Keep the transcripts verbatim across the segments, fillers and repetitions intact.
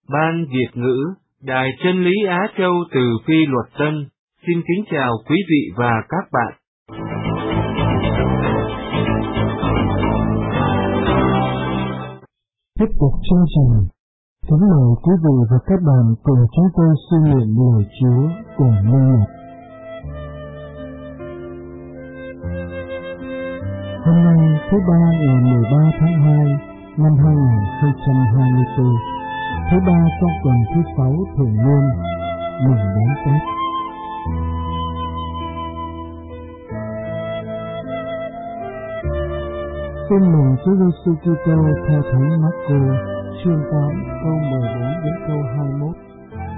Ban Việt ngữ, Đài Chân lý Á Châu từ Phi Luật Tân, xin kính chào quý vị và các bạn. Tiếp tục chương trình, kính mời quý vị và các bạn cùng chúng tôi suy niệm lời Chúa cùng linh mục. Hôm nay thứ ba ngày mười ba tháng hai năm hai nghìn không trăm hai mươi tư, thứ ba trong tuần thứ sáu thường niên, mừng đón Tết. Tin mừng Chúa Giêsu Kitô theo Thánh Mác-cô, chương tám câu mười bốn đến câu hai mươi mốt.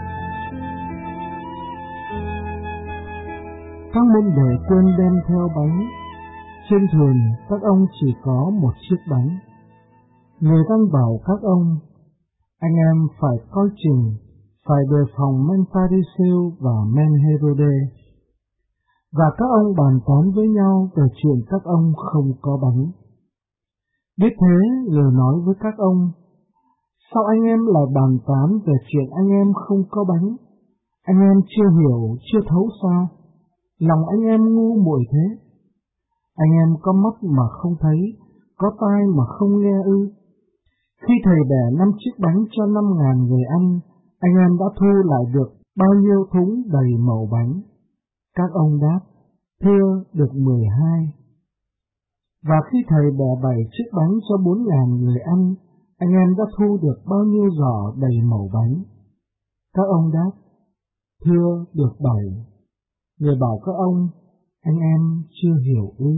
Các môn đệ quên đem theo bánh. Trên thuyền các ông chỉ có một chiếc bánh. Người ta bảo các ông: anh em phải coi chừng, phải đề phòng men Pha-ri-siêu và men Hê-rô-đê. Và các ông bàn tán với nhau về chuyện các ông không có bánh. Biết thế, người nói với các ông: sao anh em lại bàn tán về chuyện anh em không có bánh? Anh em chưa hiểu, chưa thấu sao? Lòng anh em ngu muội thế. Anh em có mắt mà không thấy, có tai mà không nghe ư? Khi thầy bẻ năm chiếc bánh cho năm ngàn người ăn, anh em đã thu lại được bao nhiêu thúng đầy mẩu bánh? Các ông đáp: thưa, được mười hai. Và khi thầy bẻ bảy chiếc bánh cho bốn ngàn người ăn, anh em đã thu được bao nhiêu giỏ đầy mẩu bánh? Các ông đáp: thưa, được bảy. Người bảo các ông: anh em chưa hiểu ư?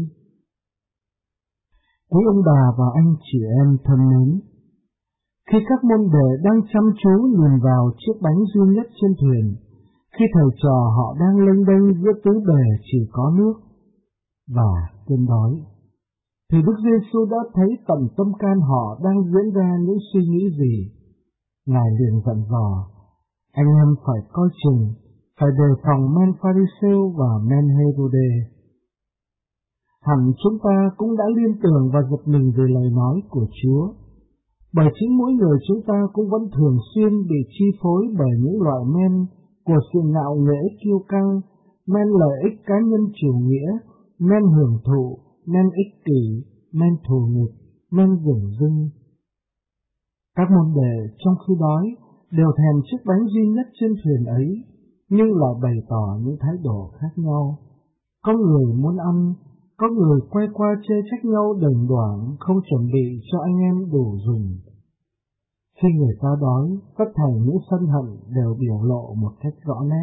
Quý ông bà và anh chị em thân mến, khi các môn đệ đang chăm chú nhìn vào chiếc bánh duy nhất trên thuyền, khi thầy trò họ đang lênh đênh giữa tứ bề chỉ có nước và cơn đói, thì Đức Giêsu đã thấy tận tâm can họ đang diễn ra những suy nghĩ gì. Ngài liền dặn dò: anh em phải coi chừng, phải đề phòng men Pha-ri-siêu và men Hê-rô-đê. Hẳn chúng ta cũng đã liên tưởng và giật mình về lời nói của Chúa, bởi chính mỗi người chúng ta cũng vẫn thường xuyên bị chi phối bởi những loại men của sự ngạo nghễ kiêu căng, men lợi ích cá nhân chủ nghĩa, men hưởng thụ, men ích kỷ, men thù nghịch, men dửng dưng. Các môn đệ trong khi đói đều thèm chiếc bánh duy nhất trên thuyền ấy, nhưng lại bày tỏ những thái độ khác nhau. Có người muốn ăn, có người quay qua chê trách nhau đờn đoảng, không chuẩn bị cho anh em đủ dùng. Khi người ta đói, tất thảy những sân hận đều biểu lộ một cách rõ nét.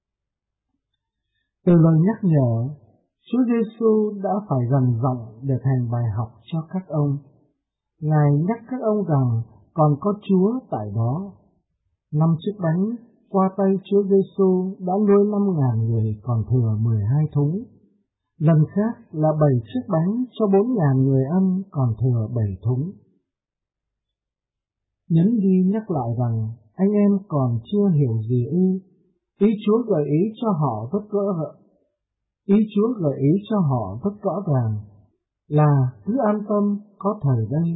Từ lời nhắc nhở, Chúa Giêsu đã phải gằn giọng để thành bài học cho các ông. Ngài nhắc các ông rằng còn có Chúa tại đó. Năm chiếc bánh qua tay Chúa Giêsu đã nuôi năm ngàn người còn thừa mười hai thúng. Lần khác là bảy chiếc bánh cho bốn ngàn người ăn còn thừa bảy thúng. Nhấn đi nhắc lại rằng anh em còn chưa hiểu gì ư? Ý Chúa gợi ý cho họ rất rõ Ý Chúa gợi ý cho họ rất rõ ràng là cứ an tâm, có thầy đây.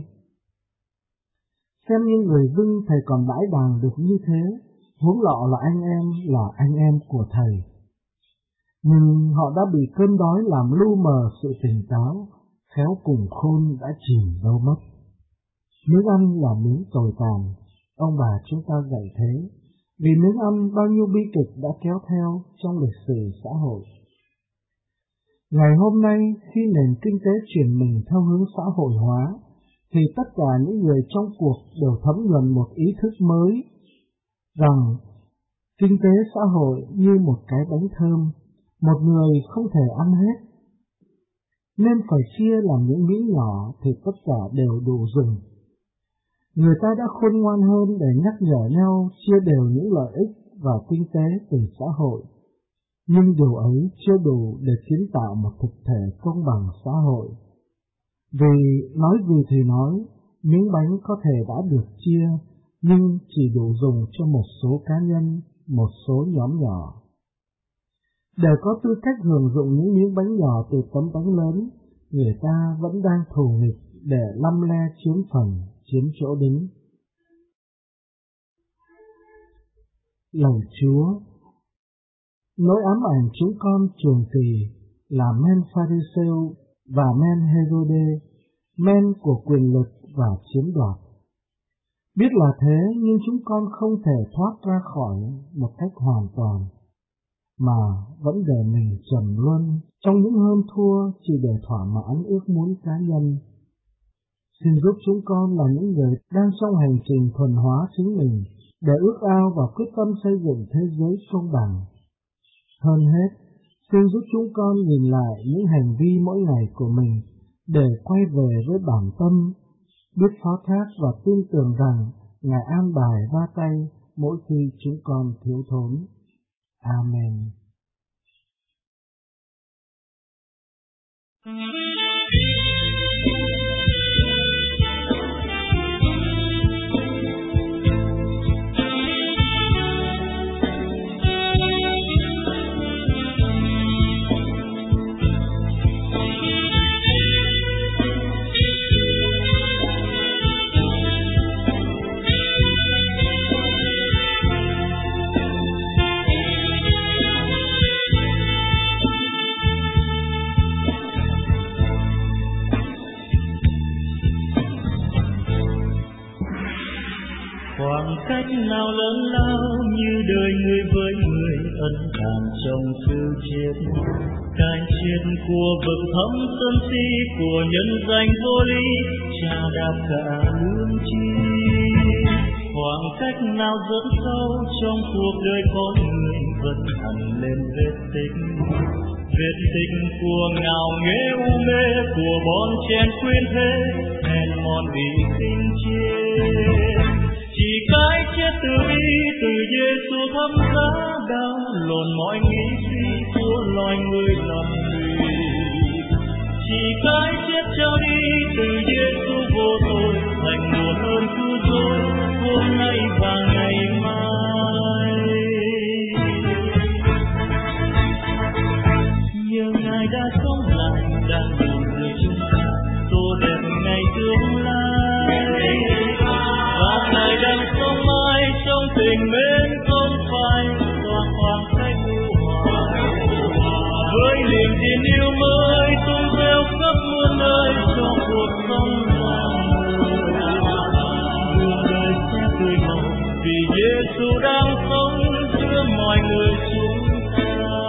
Xem như người dưng thầy còn đãi đàng được như thế, huống lọ là anh em, là anh em của thầy. Nhưng họ đã bị cơn đói làm lu mờ sự tỉnh táo, khéo cùng khôn đã chìm đâu mất. Miếng ăn là miếng tồi tàn, ông bà chúng ta dạy thế, vì miếng ăn bao nhiêu bi kịch đã kéo theo trong lịch sử xã hội. Ngày hôm nay, khi nền kinh tế chuyển mình theo hướng xã hội hóa, thì tất cả những người trong cuộc đều thấm nhuần một ý thức mới, rằng kinh tế xã hội như một cái bánh thơm, một người không thể ăn hết, nên phải chia làm những miếng nhỏ thì tất cả đều đủ dùng. Người ta đã khôn ngoan hơn để nhắc nhở nhau chia đều những lợi ích và kinh tế từ xã hội, nhưng điều ấy chưa đủ để kiến tạo một thực thể công bằng xã hội. Vì nói gì thì nói, miếng bánh có thể đã được chia, nhưng chỉ đủ dùng cho một số cá nhân, một số nhóm nhỏ. Để có tư cách hưởng dụng những miếng bánh nhỏ từ tấm bánh lớn, người ta vẫn đang thù nghịch để lăm le chiếm phần, chiếm chỗ đứng. Lạy Chúa, nỗi ám ảnh chúng con trường kỳ là men Pharisêu và men Herode, men của quyền lực và chiếm đoạt. Biết là thế nhưng chúng con không thể thoát ra khỏi một cách hoàn toàn, mà vẫn để mình trầm luân trong những hơn thua chỉ để thỏa mãn ước muốn cá nhân. Xin giúp chúng con là những người đang trong hành trình thuần hóa chính mình để ước ao và quyết tâm xây dựng thế giới công bằng. Hơn hết, xin giúp chúng con nhìn lại những hành vi mỗi ngày của mình để quay về với bản tâm, biết phó thác và tin tưởng rằng Ngài an bài ra tay mỗi khi chúng con thiếu thốn. Amen. Khoảng cách nào lớn lao như đời người với người, ân tàn trong sự chết. Cái chết của bậc thánh sơn si, của nhân danh vô lý, chà đạp cả lương tri. Khoảng cách nào rất sâu trong cuộc đời con người, vẫn hằn lên vết tích. Vết tích của ngạo nghễ u mê, của bon chen khuyên thế, hèn mòn vì sinh chết. Chỉ cái chết từ bi từ Giêsu thấm giá đau, lồn mọi nghĩ suy của loài người lầm lì. Chỉ cái chết trao đi từ Giêsu vô tội, thành nguồn ơn cứu rỗi hôm nay và ngày mai. Nhờ Ngài đã sống lại, đã đủ người chúng ta tô đẹp ngày tương lai. Và Ngài đang sống mãi trong tình mến không phải qua khoảng cách u hoài. Với niềm tin yêu mới tung reo khắp muôn nơi cho cuộc sống loài người. Đường đời sẽ tươi màu vì Giêsu đang sống giữa mọi người chúng ta.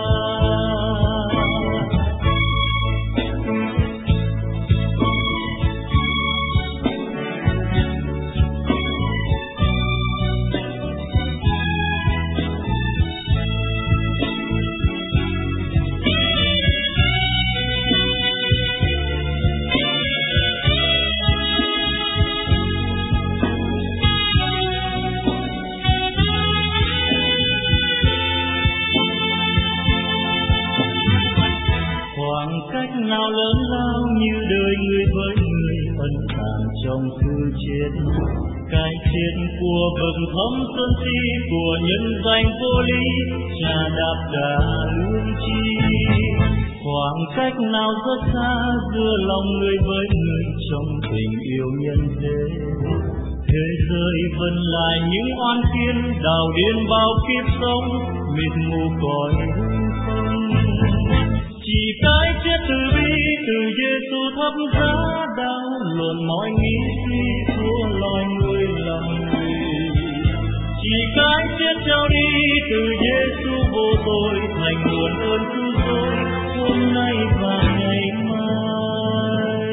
Khoảng cách nào lớn lao như đời người với người, ân tàn trong sự chết. Cái chết của bậc thánh sơn si, của nhân danh vô lý, chà đạp cả lương tri. Khoảng cách nào rất xa giữa lòng người với người trong tình yêu nhân thế. Thế giới vẫn lại những oan khiên, đào điên bao kiếp sống, mịt mù cõi không. Chỉ cái chết từ bi từ Giêsu thấm giá đau, lồn mọi nghĩ suy của loài người lầm lì. Chỉ cái chết trao đi từ Giêsu vô tội, thành nguồn ơn cứu rỗi hôm nay và ngày mai.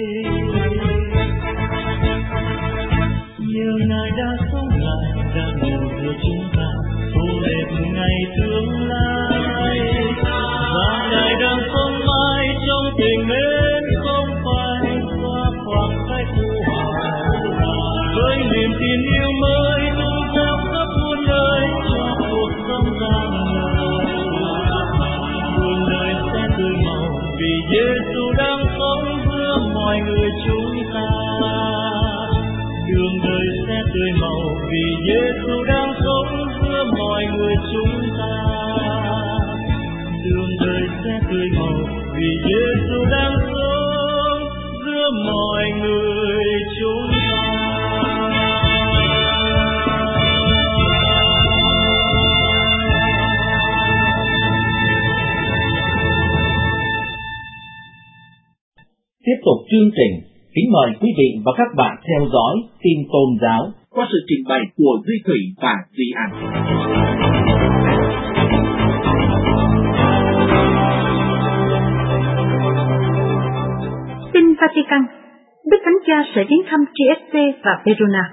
Nhờ Ngài đã sống lại, đã ngủ giữa chúng ta, tô đẹp ngày tương lai. Và Ngài đang sống mãi trong tình mến không phải qua khoảng cách u hoài. Với niềm tin yêu mới tung reo khắp muôn nơi cho cuộc sống gian lời. Đường đời sẽ tươi màu vì Giêsu đang sống giữa mọi người chúng ta. Đường đời sẽ tươi màu vì Giêsu đang sống giữa mọi người chúng ta. Đường đời sẽ tươi màu vì Giêsu đang sống giữa mọi người chúng ta. tiếp tục chương trình, kính mời quý vị và các bạn theo dõi tin tôn giáo qua sự trình bày của Duy Thủy và Duy An. Tin Vatican, Đức Thánh Cha sẽ viếng thăm Trieste và Verona.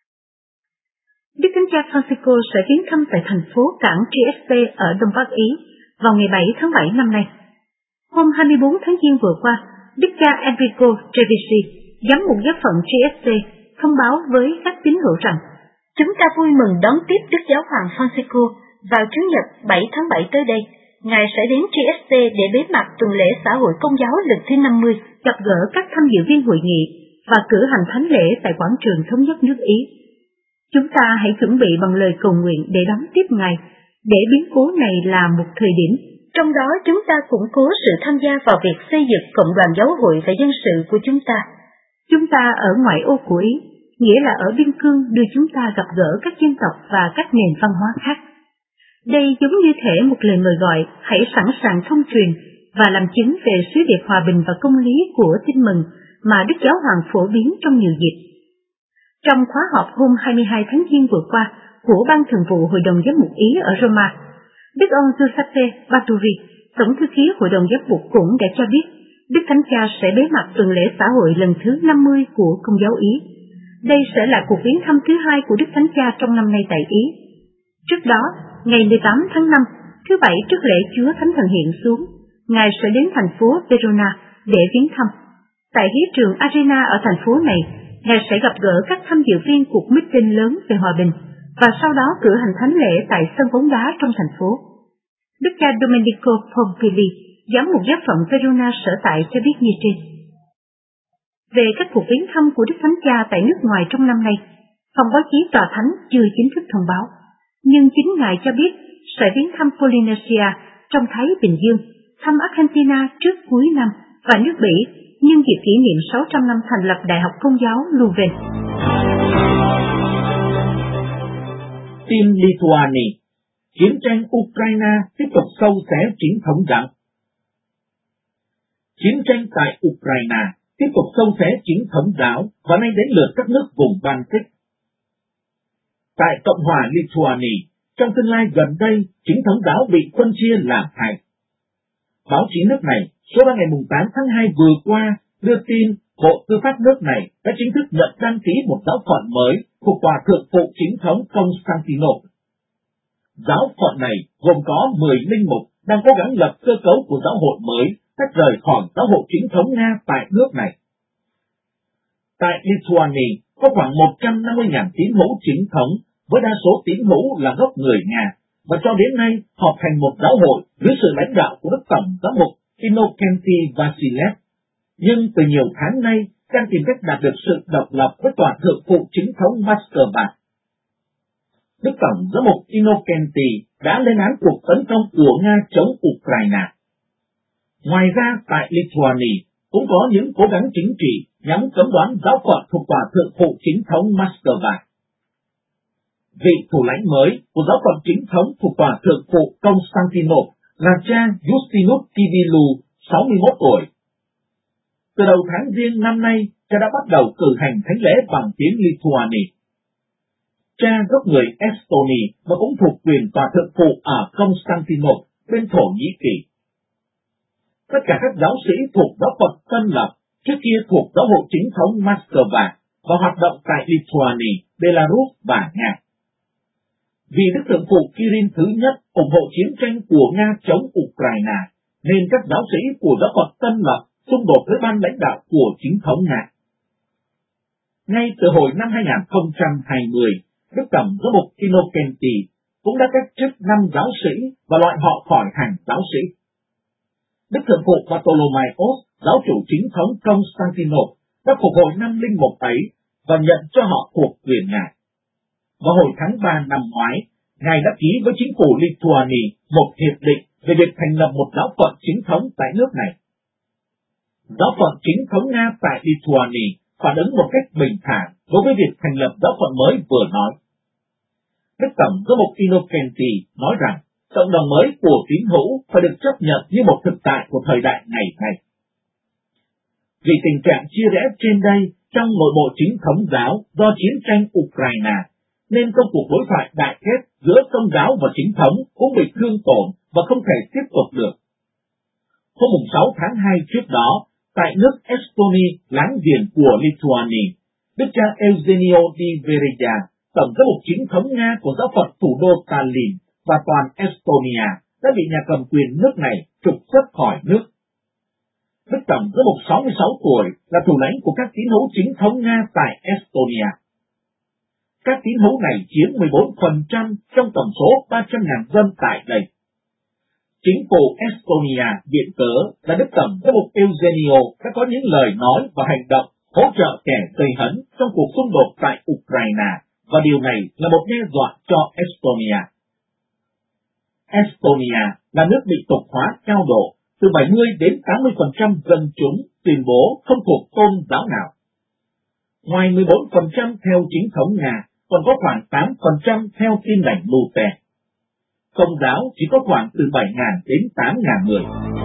Đức Thánh Cha Francisco sẽ viếng thăm tại thành phố cảng Trieste ở Đông Bắc Ý vào ngày bảy tháng bảy năm nay. Hôm hai mươi bốn tháng Giêng vừa qua, Đức cha Enrico Trevisi, giám mục giáo phận Trieste, thông báo với các tín hữu rằng: Chúng ta vui mừng đón tiếp Đức Giáo hoàng Francisco vào Chủ nhật bảy tháng bảy tới đây. Ngài sẽ đến Trieste để bế mạc tuần lễ xã hội công giáo lần thứ năm mươi, gặp gỡ các tham dự viên hội nghị và cử hành thánh lễ tại quảng trường thống nhất nước Ý. Chúng ta hãy chuẩn bị bằng lời cầu nguyện để đón tiếp Ngài, để biến cố này là một thời điểm. Trong đó chúng ta củng cố sự tham gia vào việc xây dựng cộng đoàn giáo hội và dân sự của chúng ta. Chúng ta ở ngoại ô của Ý, nghĩa là ở biên cương, đưa chúng ta gặp gỡ các dân tộc và các nền văn hóa khác. Đây giống như thể một lời mời gọi hãy sẵn sàng thông truyền và làm chứng về sứ điệp hòa bình và công lý của tin mừng mà Đức Giáo hoàng phổ biến trong nhiều dịp. Trong khóa họp hôm hai mươi hai tháng Giêng vừa qua của Ban Thường vụ Hội đồng Giám mục Ý ở Roma, Đức ông Giuseppe Baturi, Tổng thư ký Hội đồng Giám mục cũng đã cho biết Đức Thánh Cha sẽ bế mạc tuần lễ xã hội lần thứ năm mươi của Công giáo Ý. Đây sẽ là cuộc viếng thăm thứ hai của Đức Thánh Cha trong năm nay tại Ý. Trước đó, ngày mười tám tháng năm, thứ Bảy trước lễ Chúa Thánh Thần hiện xuống, Ngài sẽ đến thành phố Verona để viếng thăm. Tại hiến trường Arena ở thành phố này, Ngài sẽ gặp gỡ các tham dự viên cuộc meeting lớn về hòa bình và sau đó cử hành thánh lễ tại sân bóng đá trong thành phố. Đức cha Domenico Pompili, giám mục giáo phận Verona sở tại cho biết như trên. Về các cuộc viếng thăm của Đức Thánh Cha tại nước ngoài trong năm nay, phòng báo chí Tòa Thánh chưa chính thức thông báo, nhưng chính Ngài cho biết sẽ viếng thăm Polynesia trong Thái Bình Dương, thăm Argentina trước cuối năm và nước Bỉ nhân dịp kỷ niệm sáu trăm năm thành lập Đại học Công giáo Leuven. Tin Lithuania, chiến tranh Ukraine tiếp tục xâu xé chính thống giáo. Chiến tranh tại Ukraine tiếp tục xâu xé chính thống giáo và nay đến lượt các nước vùng Baltic. Tại Cộng hòa Lithuania, trong tương lai gần đây, chính thống giáo bị phân chia làm hai. Báo chí nước này số ra ngày tám tháng hai vừa qua đưa tin Bộ Tư pháp nước này đã chính thức nhận đăng ký một giáo phận mới thuộc Hòa thượng phụ chính thống Constantinople. Giáo phận này gồm có mười linh mục đang cố gắng lập cơ cấu của giáo hội mới tách rời khỏi giáo hội chính thống Nga tại nước này. Tại Lithuania có khoảng một trăm năm mươi nghìn tín hữu chính thống, với đa số tín hữu là gốc người Nga, và cho đến nay họp thành một giáo hội dưới sự lãnh đạo của Đức Tổng giám mục Innocenti Vasilev. Nhưng từ nhiều tháng nay, đang tìm cách đạt được sự độc lập với tòa thượng phụ chính thống Moscow. Đức Tổng giám mục Innocenti đã lên án cuộc tấn công của Nga chống Ukraine. Ngoài ra, tại Lithuania cũng có những cố gắng chính trị nhằm cấm đoán giáo phận thuộc tòa thượng phụ chính thống Moscow. Vị thủ lãnh mới của giáo phận chính thống thuộc tòa thượng phụ Constantinople là cha Justinus Kivilu, sáu mươi mốt tuổi. Từ đầu tháng Giêng năm nay, cha đã bắt đầu cử hành thánh lễ bằng tiếng Lithuania. Cha gốc người Estonia và cũng thuộc quyền tòa thượng phụ ở Constantinople bên Thổ Nhĩ Kỳ. Tất cả các giáo sĩ thuộc giáo phận Tân Lập trước kia thuộc giáo hội chính thống Moscow và hoạt động tại Lithuania, Belarus và Nga. Vì Đức Thượng phụ Kirill thứ nhất ủng hộ chiến tranh của Nga chống Ukraine, nên các giáo sĩ của giáo phận Tân Lập xung đột với ban lãnh đạo của chính thống Nga. Ngay từ hồi năm hai nghìn không trăm hai mươi, Đức Tổng giám mục Innocenti cũng đã cách chức năm giáo sĩ và loại họ khỏi hàng giáo sĩ. Đức Thượng phụ Bartolomaios, giáo chủ chính thống Constantinople, đã phục hồi năm linh mục ấy và nhận cho họ thuộc quyền Ngài. Vào hồi tháng ba năm ngoái, Ngài đã ký với chính phủ Lithuania một hiệp định về việc thành lập một giáo phận chính thống tại nước này. Giáo phận chính thống Nga tại Lithuania phản ứng một cách bình thản đối với việc thành lập giáo phận mới vừa nói. Đức Tổng giám mục Innocenti nói rằng cộng đồng mới của tín hữu phải được chấp nhận như một thực tại của thời đại ngày nay. Vì tình trạng chia rẽ trên đây trong nội bộ chính thống giáo do chiến tranh Ukraine, nên công cuộc đối thoại đại kết giữa công giáo và chính thống cũng bị thương tổn và không thể tiếp tục được. Hôm sáu tháng hai trước đó, tại nước Estonia, láng giềng của Lithuania, Đức cha Eugenio Di Vereya, tổng giám mục chính thống Nga của giáo phận thủ đô Tallinn và toàn Estonia đã bị nhà cầm quyền nước này trục xuất khỏi nước. Đức tổng giám mục sáu mươi sáu tuổi là thủ lãnh của các tín hữu chính thống Nga tại Estonia. Các tín hữu này chiếm mười bốn phần trăm trong tổng số ba trăm nghìn dân tại đây. Chính phủ Estonia viện cớ là Đức tổng giám mục Eugenio đã có những lời nói và hành động hỗ trợ kẻ gây hấn trong cuộc xung đột tại Ukraine, và điều này là một đe dọa cho Estonia. Estonia là nước bị tục hóa cao độ, từ bảy mươi đến tám mươi phần trăm dân chúng tuyên bố không thuộc tôn giáo nào. Ngoài mười bốn phần trăm theo chính thống Nga, còn có khoảng tám phần trăm theo Tin lành Luther. Công giáo chỉ có khoảng từ bảy nghìn đến tám nghìn người.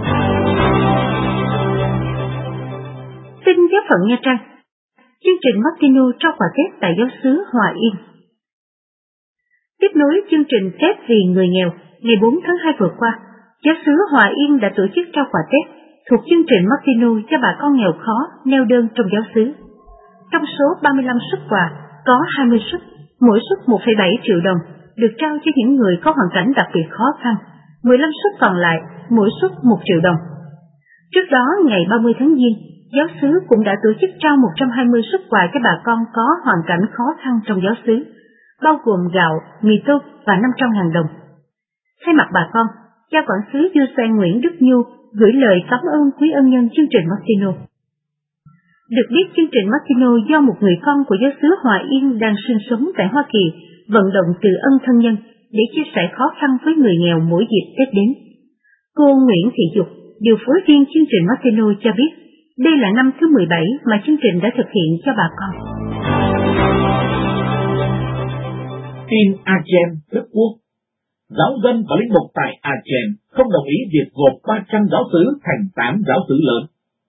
Tin giáo phận Nha Trang. Chương trình Martino trao quà Tết tại giáo xứ Hòa Yên. Tiếp nối chương trình Tết vì người nghèo, ngày bốn tháng hai vừa qua, giáo xứ Hòa Yên đã tổ chức trao quà Tết thuộc chương trình Martino cho bà con nghèo khó neo đơn trong giáo xứ. Trong số ba mươi lăm suất quà, có hai mươi suất, mỗi suất một phẩy bảy triệu đồng, được trao cho những người có hoàn cảnh đặc biệt khó khăn, mười lăm suất còn lại, mỗi suất một triệu đồng. Trước đó, ngày ba mươi tháng Giêng, giáo xứ cũng đã tổ chức trao một trăm hai mươi suất quà cho bà con có hoàn cảnh khó khăn trong giáo xứ, bao gồm gạo, mì tôm và năm trăm nghìn đồng. Thay mặt bà con, cha quản xứ Giuse Nguyễn Đức Nhu gửi lời cảm ơn quý ân nhân chương trình Martino. Được biết, chương trình Martino do một người con của giáo xứ Hòa Yên đang sinh sống tại Hoa Kỳ vận động từ ân thân nhân để chia sẻ khó khăn với người nghèo mỗi dịp Tết đến. Cô Nguyễn Thị Dục, điều phối viên chương trình Martino cho biết, đây là năm thứ mười bảy mà chương trình đã thực hiện cho bà con. Tin Aachen, Đức Quốc. Giáo dân và linh mục tại Aachen không đồng ý việc gộp ba trăm giáo xứ thành tám giáo xứ lớn.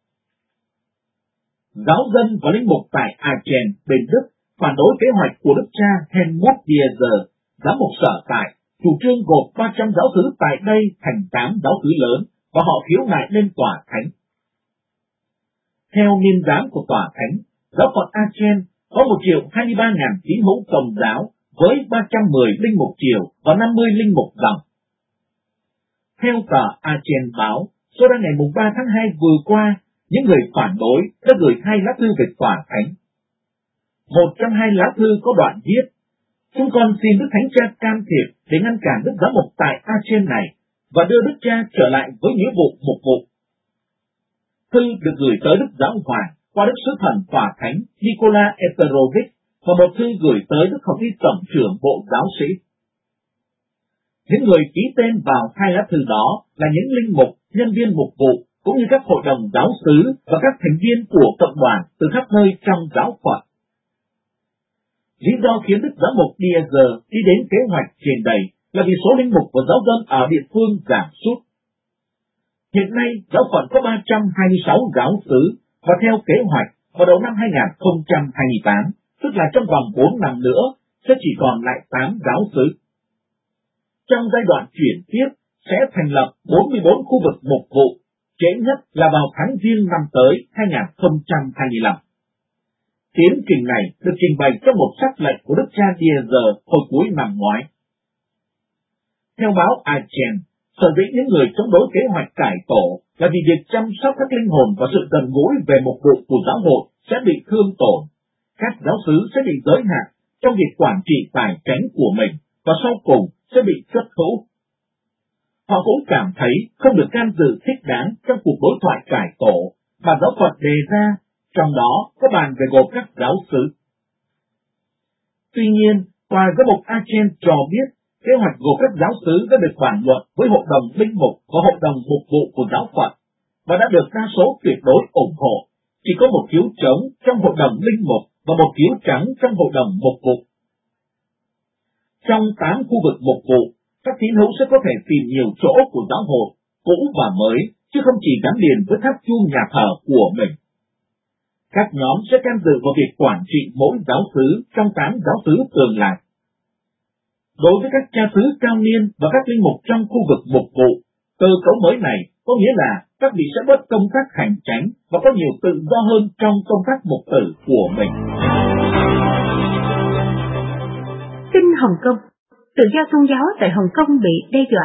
Giáo dân và linh mục tại Aachen, bên Đức, phản đối kế hoạch của Đức cha Helmut Diezer, giám mục sở tại, chủ trương gộp ba trăm giáo xứ tại đây thành tám giáo xứ lớn, và họ khiếu nại lên tòa thánh. Theo niên giám của tòa thánh, giáo phận Aachen có một triệu hai mươi ba nghìn tín hữu Công giáo với ba trăm mười linh mục triều và năm mươi linh mục dòng. Theo tờ Aachen báo, số ra ngày ba tháng hai vừa qua, những người phản đối đã gửi hai lá thư về tòa thánh. Một trong hai lá thư có đoạn viết: "Chúng con xin Đức Thánh Cha can thiệp để ngăn cản Đức Giám mục tại Aachen này và đưa Đức Cha trở lại với nghĩa vụ mục vụ." Thư được gửi tới Đức Giáo Hoàng qua Đức Sứ Thần Tòa Thánh Nicola Eterovich và một thư gửi tới Đức Hồng Y Tổng trưởng Bộ Giáo sĩ. Những người ký tên vào hai lá thư đó là những linh mục, nhân viên mục vụ, cũng như các hội đồng giáo xứ và các thành viên của cộng đoàn từ khắp nơi trong giáo phận. Lý do khiến Đức Giám mục Diezer đi đến kế hoạch trên đây là vì số linh mục và giáo dân ở địa phương giảm sút. Hiện nay, giáo phận có ba trăm hai mươi sáu giáo xứ, và theo kế hoạch, vào đầu năm hai nghìn không trăm hai mươi tám, tức là trong vòng bốn năm nữa, sẽ chỉ còn lại tám giáo xứ. Trong giai đoạn chuyển tiếp, sẽ thành lập bốn mươi bốn khu vực mục vụ, trễ nhất là vào tháng Giêng năm tới hai nghìn không trăm hai mươi lăm. Tiến trình này được trình bày trong một sắc lệnh của Đức cha Diezer hồi cuối năm ngoái. Theo báo Aachen, sở dĩ những người chống đối kế hoạch cải tổ là vì việc chăm sóc các linh hồn và sự gần gũi về mục vụ của giáo hội sẽ bị thương tổn. Các giáo xứ sẽ bị giới hạn trong việc quản trị tài chánh của mình và sau cùng sẽ bị xuất hữu. Họ cũng cảm thấy không được can dự thích đáng trong cuộc đối thoại cải tổ mà giáo phận đề ra, trong đó có bàn về gồm các giáo xứ. Tuy nhiên, tòa giám mục Aachen cho biết kế hoạch gồm các giáo xứ đã được bàn luận với hội đồng linh mục và hội đồng mục vụ của giáo phận và đã được đa số tuyệt đối ủng hộ. Chỉ có một phiếu trống trong hội đồng linh mục và một phiếu trắng trong hội đồng mục vụ. Trong tám khu vực mục vụ, các tín hữu sẽ có thể tìm nhiều chỗ của giáo hội, cũ và mới, chứ không chỉ gắn liền với tháp chuông nhà thờ của mình. Các nhóm sẽ tham dự vào việc quản trị mỗi giáo xứ trong tám giáo xứ tương lai. Đối với các cha xứ cao niên và các linh mục trong khu vực mục vụ, cơ cấu mới này có nghĩa là các vị sẽ bớt công tác hành chánh và có nhiều tự do hơn trong công tác mục tử của mình. Tin Hồng Kông, tự do tôn giáo tại Hồng Kông bị đe dọa.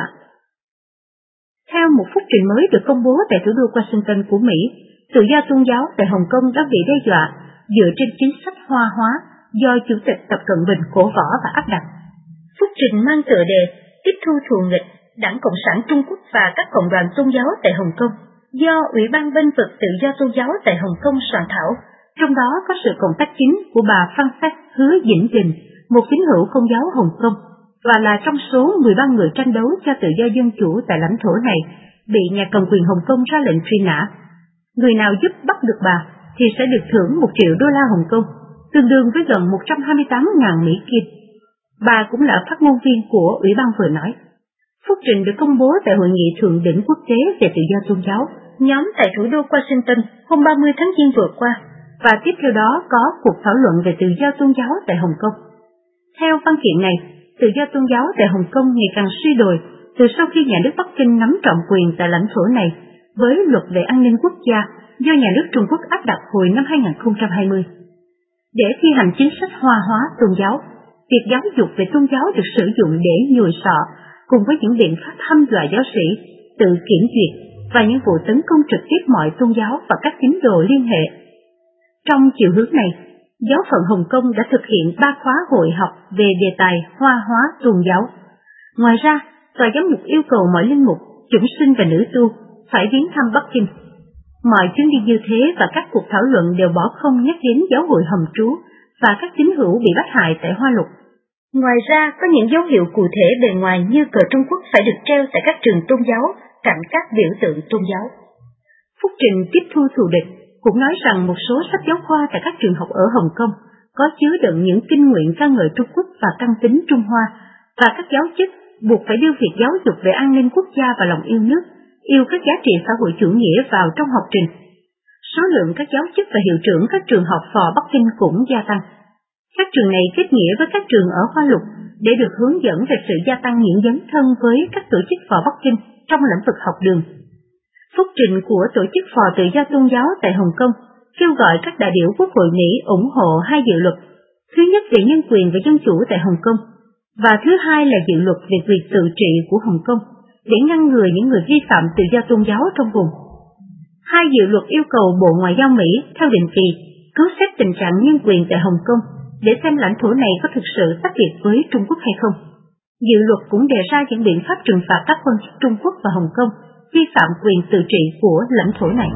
Theo một phúc trình mới được công bố tại thủ đô Washington của Mỹ, tự do tôn giáo tại Hồng Kông đã bị đe dọa dựa trên chính sách Hoa hóa do Chủ tịch Tập Cận Bình cổ võ và áp đặt. Phúc trình mang tựa đề Tiếp thu thù nghịch Đảng Cộng sản Trung Quốc và các cộng đoàn tôn giáo tại Hồng Kông do Ủy ban Bênh vực tự do tôn giáo tại Hồng Kông soạn thảo, trong đó có sự cộng tác chính của bà Frances Hứa Dĩnh Đình, một tín hữu Công giáo Hồng Kông, và là trong số mười ba người tranh đấu cho tự do dân chủ tại lãnh thổ này, bị nhà cầm quyền Hồng Kông ra lệnh truy nã. Người nào giúp bắt được bà thì sẽ được thưởng một triệu đô la Hồng Kông, tương đương với gần một trăm hai mươi tám nghìn Mỹ Kim. Bà cũng là phát ngôn viên của Ủy ban vừa nói. Phúc trình được công bố tại Hội nghị Thượng đỉnh Quốc tế về tự do tôn giáo, nhóm tại thủ đô Washington hôm ba mươi tháng Giêng vừa qua, và tiếp theo đó có cuộc thảo luận về tự do tôn giáo tại Hồng Kông. Theo văn kiện này, tự do tôn giáo tại Hồng Kông ngày càng suy đồi từ sau khi nhà nước Bắc Kinh nắm trọn quyền tại lãnh thổ này với luật về an ninh quốc gia do nhà nước Trung Quốc áp đặt hồi năm hai nghìn không trăm hai mươi. Để thi hành chính sách Hoa hóa tôn giáo, việc giáo dục về tôn giáo được sử dụng để nhồi sọ cùng với những biện pháp hăm dọa giáo sĩ, tự kiểm duyệt và những vụ tấn công trực tiếp mọi tôn giáo và các tín đồ liên hệ. Trong chiều hướng này, Giáo phận Hồng Kông đã thực hiện ba khóa hội học về đề tài Hoa hóa tôn giáo. Ngoài ra, Tòa giám mục yêu cầu mọi linh mục, chủng sinh và nữ tu phải viếng thăm Bắc Kinh. Mọi chuyến đi như thế và các cuộc thảo luận đều bỏ không nhắc đến giáo hội hầm trú và các tín hữu bị bắt hại tại Hoa Lục. Ngoài ra, có những dấu hiệu cụ thể bề ngoài như cờ Trung Quốc phải được treo tại các trường tôn giáo cạnh các biểu tượng tôn giáo. Phúc trình tiếp thu thù địch cũng nói rằng một số sách giáo khoa tại các trường học ở Hồng Kông có chứa đựng những kinh nguyện ca ngợi Trung Quốc và căn tính Trung Hoa, và các giáo chức buộc phải đưa việc giáo dục về an ninh quốc gia và lòng yêu nước, yêu các giá trị xã hội chủ nghĩa vào trong học trình. Số lượng các giáo chức và hiệu trưởng các trường học phò Bắc Kinh cũng gia tăng. Các trường này kết nghĩa với các trường ở Hoa Lục để được hướng dẫn về sự gia tăng những dấn thân với các tổ chức phò Bắc Kinh trong lĩnh vực học đường. Phúc trình của Tổ chức Phò Tự do Tôn giáo tại Hồng Kông kêu gọi các đại biểu Quốc hội Mỹ ủng hộ hai dự luật, thứ nhất về nhân quyền và dân chủ tại Hồng Kông, và thứ hai là dự luật về quyền tự trị của Hồng Kông để ngăn ngừa những người vi phạm tự do tôn giáo trong vùng. Hai dự luật yêu cầu Bộ Ngoại giao Mỹ theo định kỳ cứu xét tình trạng nhân quyền tại Hồng Kông để xem lãnh thổ này có thực sự tách biệt với Trung Quốc hay không. Dự luật cũng đề ra những biện pháp trừng phạt các quan chức Trung Quốc và Hồng Kông vi phạm quyền tự trị của lãnh thổ này.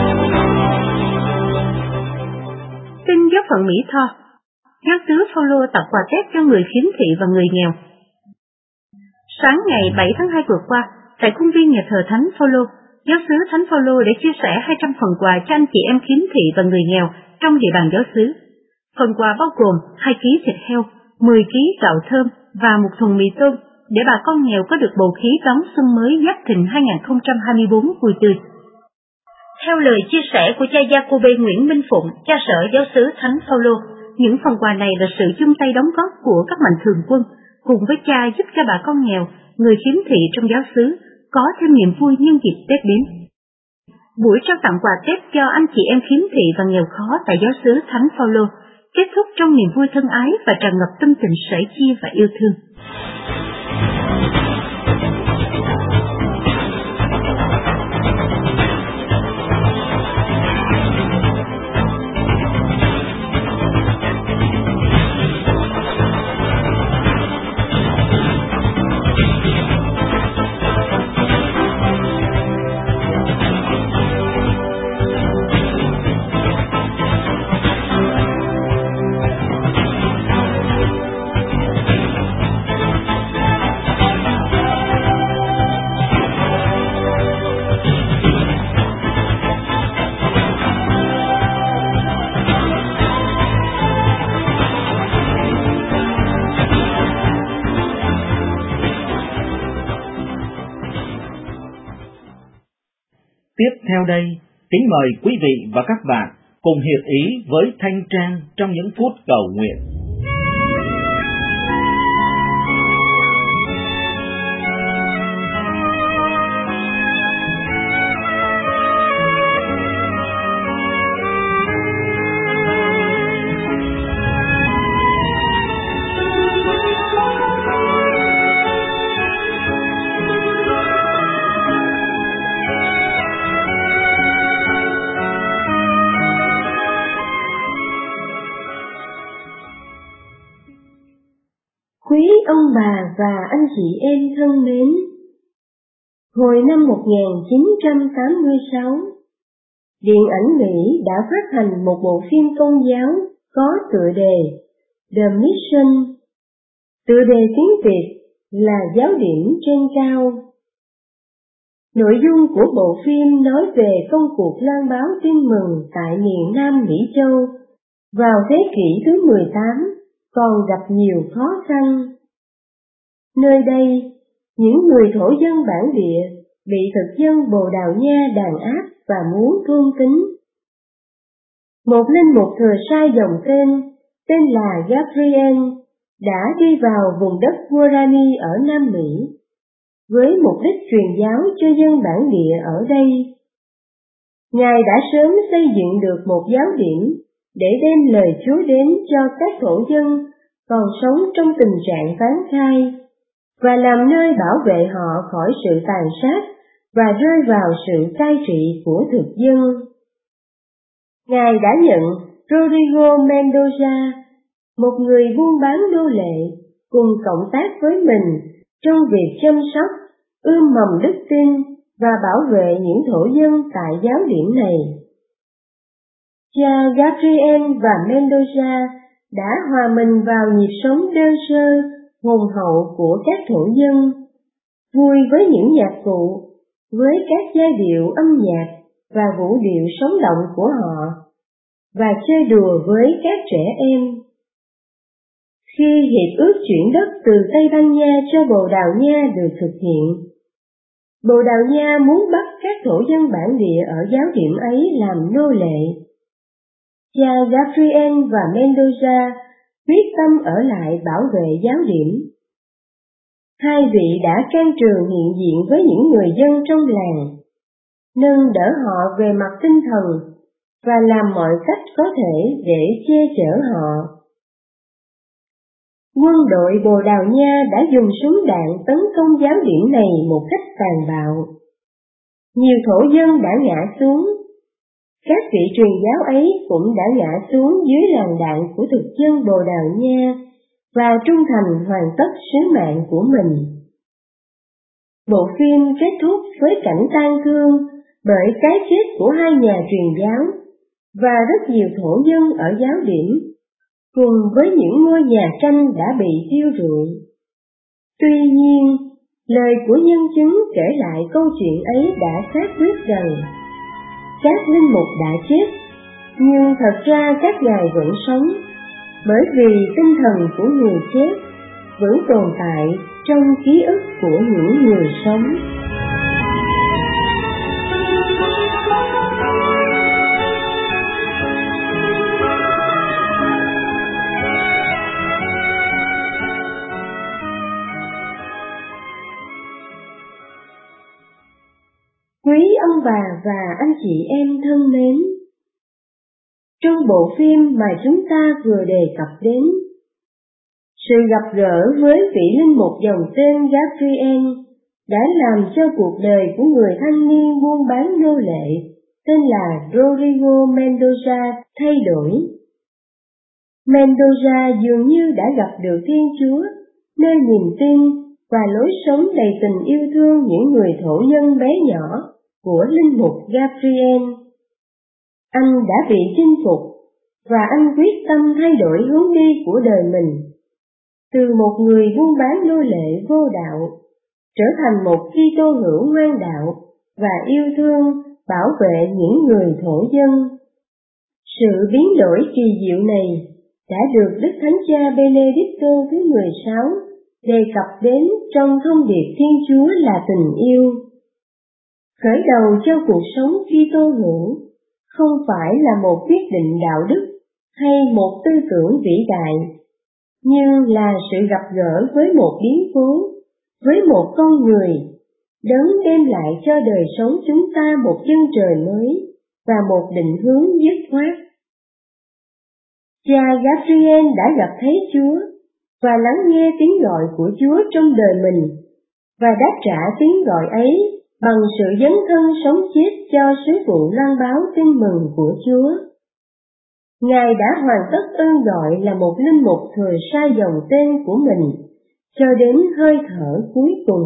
Tin giáo phận Mỹ Tho, giáo xứ Phaolô tặng quà Tết cho người khiếm thị và người nghèo. Sáng ngày bảy tháng hai vừa qua, tại khuôn viên nhà thờ Thánh Phaolô, giáo xứ Thánh Phaolô đã chia sẻ hai trăm phần quà cho anh chị em khiếm thị và người nghèo trong địa bàn giáo xứ. Phần quà bao gồm hai ký thịt heo, mười ký gạo thơm và một thùng mì tôm để bà con nghèo có được bầu khí đón xuân mới Giáp Thìn hai không hai tư vui tươi. Theo lời chia sẻ của cha Giacôbê Nguyễn Minh Phụng, cha sở giáo xứ Thánh Phaolô, những phần quà này là sự chung tay đóng góp của các mạnh thường quân cùng với cha giúp cho bà con nghèo, người khiếm thị trong giáo xứ có thêm niềm vui nhân dịp Tết đến. Buổi trao tặng quà Tết cho anh chị em khiếm thị và nghèo khó tại giáo xứ Thánh Phaolô kết thúc trong niềm vui thân ái và tràn ngập tâm tình sẻ chia và yêu thương. Tiếp theo đây, kính mời quý vị và các bạn cùng hiệp ý với Thanh Trang trong những phút cầu nguyện. Quý ông bà và anh chị em thân mến, hồi năm một nghìn chín trăm tám mươi sáu, Điện ảnh Mỹ đã phát hành một bộ phim công giáo có tựa đề The Mission. Tựa đề tiếng Việt là Giáo điểm trên cao. Nội dung của bộ phim nói về công cuộc loan báo tin mừng tại miền Nam Mỹ Châu vào thế kỷ thứ mười tám còn gặp nhiều khó khăn. Nơi đây, những người thổ dân bản địa bị thực dân Bồ Đào Nha đàn áp và muốn thôn tính. Một linh mục thừa sai dòng tên, tên là Gabriel, đã đi vào vùng đất Guarani ở Nam Mỹ, với mục đích truyền giáo cho dân bản địa ở đây. Ngài đã sớm xây dựng được một giáo điểm để đem lời Chúa đến cho các thổ dân còn sống trong tình trạng vắng khai, và làm nơi bảo vệ họ khỏi sự tàn sát và rơi vào sự cai trị của thực dân. Ngài đã nhận Rodrigo Mendoza, một người buôn bán nô lệ, cùng cộng tác với mình trong việc chăm sóc, ươm mầm đức tin và bảo vệ những thổ dân tại giáo điểm này. Cha Gabriel và Mendoza đã hòa mình vào nhịp sống đơn sơ, hồn hậu của các thổ dân, vui với những nhạc cụ, với các giai điệu âm nhạc và vũ điệu sống động của họ, và chơi đùa với các trẻ em. Khi hiệp ước chuyển đất từ Tây Ban Nha cho Bồ Đào Nha được thực hiện, Bồ Đào Nha muốn bắt các thổ dân bản địa ở giáo điểm ấy làm nô lệ. Cha Gabriel và Mendoza quyết tâm ở lại bảo vệ giáo điểm. Hai vị đã can trường hiện diện với những người dân trong làng, nâng đỡ họ về mặt tinh thần và làm mọi cách có thể để che chở họ. Quân đội Bồ Đào Nha đã dùng súng đạn tấn công giáo điểm này một cách tàn bạo. Nhiều thổ dân đã ngã xuống. Các vị truyền giáo ấy cũng đã ngã xuống dưới làn đạn của thực dân Bồ Đào Nha và trung thành hoàn tất sứ mạng của mình. Bộ phim kết thúc với cảnh tang thương bởi cái chết của hai nhà truyền giáo và rất nhiều thổ dân ở giáo điểm, cùng với những ngôi nhà tranh đã bị thiêu rụi. Tuy nhiên, lời của nhân chứng kể lại câu chuyện ấy đã xác quyết rằng các linh mục đã chết, nhưng thật ra các ngài vẫn sống, bởi vì tinh thần của người chết vẫn tồn tại trong ký ức của những người sống. Quý ông bà và anh chị em thân mến, trong bộ phim mà chúng ta vừa đề cập đến, sự gặp gỡ với vị linh mục dòng tên Gabriel đã làm cho cuộc đời của người thanh niên buôn bán nô lệ tên là Rodrigo Mendoza thay đổi. Mendoza dường như đã gặp được Thiên Chúa, nơi niềm tin và lối sống đầy tình yêu thương những người thổ dân bé nhỏ của linh mục Gabriel. Anh đã bị chinh phục và anh quyết tâm thay đổi hướng đi của đời mình, từ một người buôn bán nô lệ vô đạo trở thành một Kitô hữu ngoan đạo và yêu thương bảo vệ những người thổ dân. Sự biến đổi kỳ diệu này đã được Đức Thánh Cha Benedicto thứ mười sáu đề cập đến trong thông điệp Thiên Chúa là tình yêu. Khởi đầu cho cuộc sống Kitô hữu không phải là một quyết định đạo đức hay một tư tưởng vĩ đại, nhưng là sự gặp gỡ với một biến cố, với một con người, đấng đem lại cho đời sống chúng ta một chân trời mới và một định hướng dứt khoát. Cha Gabriel đã gặp thấy Chúa và lắng nghe tiếng gọi của Chúa trong đời mình, và đáp trả tiếng gọi ấy bằng sự dấn thân sống chết cho sứ vụ loan báo tin mừng của Chúa. Ngài đã hoàn tất ơn gọi là một linh mục thừa sai dòng tên của mình cho đến hơi thở cuối cùng.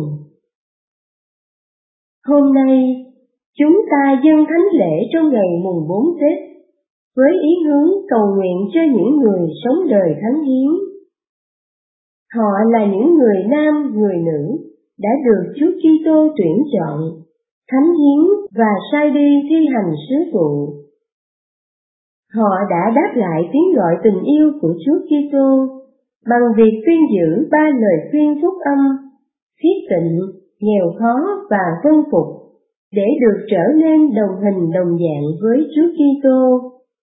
Hôm nay, chúng ta dâng thánh lễ trong ngày mùng bốn Tết với ý hướng cầu nguyện cho những người sống đời thánh hiến. Họ là những người nam, người nữ đã được Chúa Kitô tuyển chọn, thánh hiến và sai đi thi hành sứ vụ. Họ đã đáp lại tiếng gọi tình yêu của Chúa Kitô bằng việc tuyên giữ ba lời khuyên phúc âm: thiết tịnh, nghèo khó và vâng phục, để được trở nên đồng hình đồng dạng với Chúa Kitô.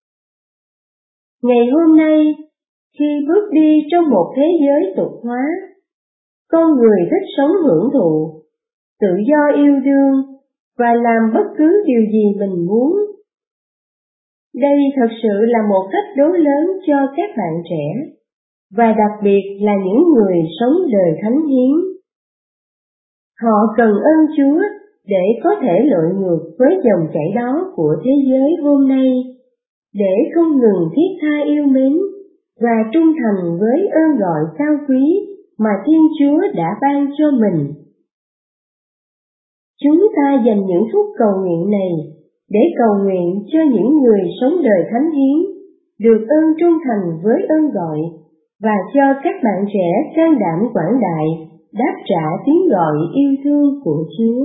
Ngày hôm nay, khi bước đi trong một thế giới tục hóa, con người thích sống hưởng thụ, tự do yêu đương và làm bất cứ điều gì mình muốn. Đây thật sự là một thách đố lớn cho các bạn trẻ, và đặc biệt là những người sống đời thánh hiến. Họ cần ơn Chúa để có thể lội ngược với dòng chảy đó của thế giới hôm nay, để không ngừng thiết tha yêu mến và trung thành với ơn gọi cao quý mà Thiên Chúa đã ban cho mình. Chúng ta dành những phút cầu nguyện này để cầu nguyện cho những người sống đời thánh hiến được ơn trung thành với ơn gọi, và cho các bạn trẻ can đảm quảng đại đáp trả tiếng gọi yêu thương của Chúa.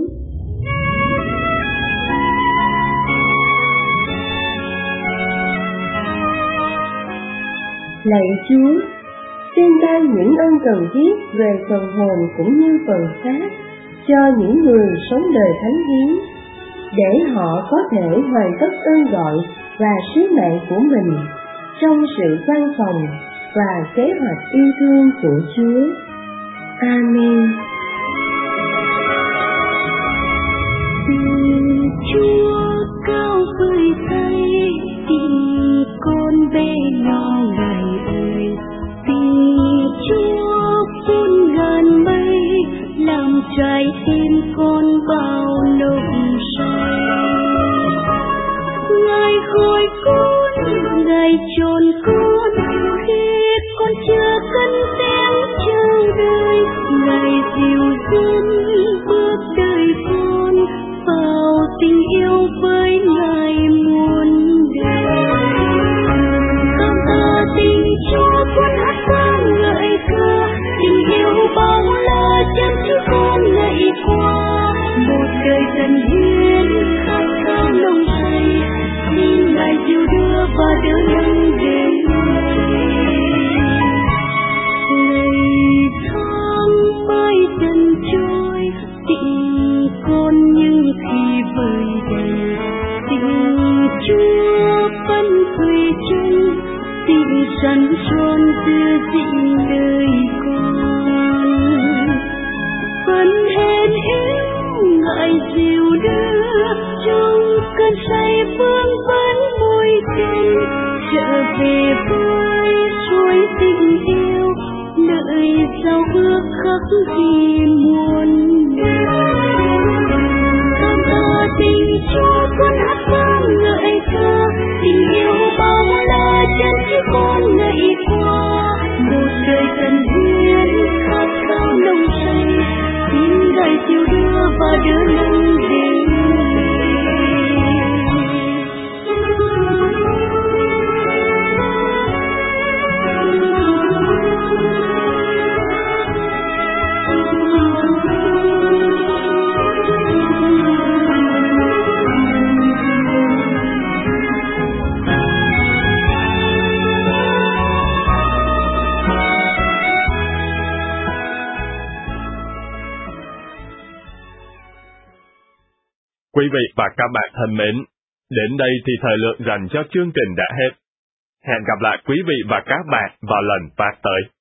Lạy Chúa, xin ban những ơn cần thiết về phần hồn cũng như phần xác cho những người sống đời thánh hiến, để họ có thể hoàn tất ơn gọi và sứ mạng của mình trong sự văn phòng và kế hoạch yêu thương của Chúa. Amen. Tình Chúa cao vời thay, tình con bé nhỏ ngày ơi, tình Chúa phun ngàn mây, làm trái tim con bao nồng say. Ngài gọi con, Ngài chọn con, khi con chưa cần tiếng chào đời, Ngài dìu dắt bước đời con vào tình yêu với Ngài muôn đời. Cảm tạ tình Chúa, con hát vang ngợi ca, tình yêu bao la chân chứ con ngày qua, một đời trần hiến khát khao nồng say, xin Ngài dìu đưa và đỡ nâng đến ngày tháng mãi dần trôi, tình con nhưng khi vơi đầy, tình Chúa vẫn tươi chân, tình sẵn son đưa dịnh đời con. Vẫn hèn yếu ngại dìu đưa, trong cơn say vương vấn môi chân, trở về với suối tình yêu, nơi giao ước khắc ghi muôn đời. Cảm tạ tình Chúa, con hát vang ngợi ca, tình yêu bao la chân chứ con ngày qua, một đời trần hiến khát khao nồng say, xin Ngài dìu đưa và đỡ nâng đến. Quý vị và các bạn thân mến, Đến đây thì thời lượng dành cho chương trình đã hết. Hẹn gặp lại quý vị và các bạn vào lần phát tới.